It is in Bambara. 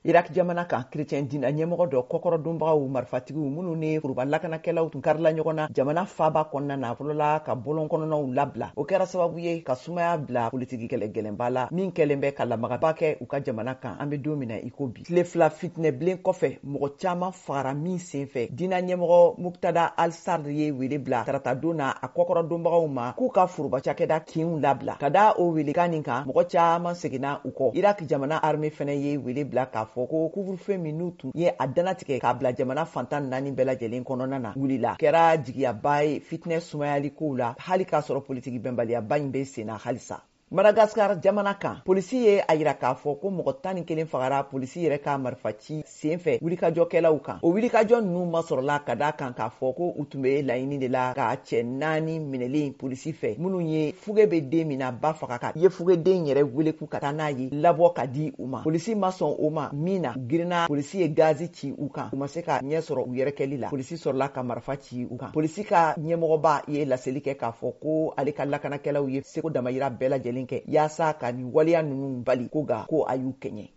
Irak jamana kan chrétien dina ɲɛmɔgɔ dɔ kɔkɔrɔdonbagaw marifatigiw minnu ni kuruba lakanakɛlaw tun karila ɲɔgɔn na jamana faaba kɔnɔna na fɔlɔla ka bɔlɔn kɔnɔnaw labila. O kɛra sababu ye ka sumaya bila politiki kɛlɛ gɛlɛnba la min kɛlen bɛ ka lamagaba kɛ u ka jamana kan. An bɛ don min na i ko bi. Tile fila fitinɛbilen kɔfɛ mɔgɔ caman fagara min senfɛ dina ɲɛmɔgɔ Muktada al-Sadr ye wele bila taratadon na a kɔkɔrɔdonbagaw ma k'u ka furuba cakɛda kinw labila. Ka da o welekan nin kan mɔgɔ caman seginna u kɔ. Irak jamana armée fɛnɛ ye wele bila k'a fɔ ko couvre-feu minnu tun ye a danatigɛ k'a bila jamana fantan 4 bɛɛ lajɛlen kɔnɔna na wulila kɛra jigiyaba ye fitinɛ sumayali kow la hali k'a sɔrɔ politiki bɛnbaliyaba in bɛ senna halisa. Madagascar jamana kan polisi ye a yira k'a fɔ ko mɔgɔ 11 fagara polisi yɛrɛ ka marifaci senfɛ wulikajɔkɛlaw kan. O wulikajɔ ninnu ma sɔrɔla ka da kan k'a fɔ ko u tun bɛ laɲini de la ka cɛ 4 minɛlen polisi fɛ minnu ye fuge bɛ den min na ba faga ka ye fugeden yɛrɛ wele k'u ka taa n'a ye labɔ ka di u ma. Polisi ma sɔn o ma min na girinna polisi ye gazi ci u kan u ma se ka ɲɛ sɔrɔ u yɛrɛ kɛli la. Polisi sɔrɔla ka marifa ci u kan. Polisi ka ɲɛmɔgɔba ye laseli kɛ k'a fɔ ko ale ka lakanakɛlaw ye seko damayira bɛɛ lajɛlen kɛ yaasa ka nin waleya ninnu bali ko a y'u kɛɲɛ.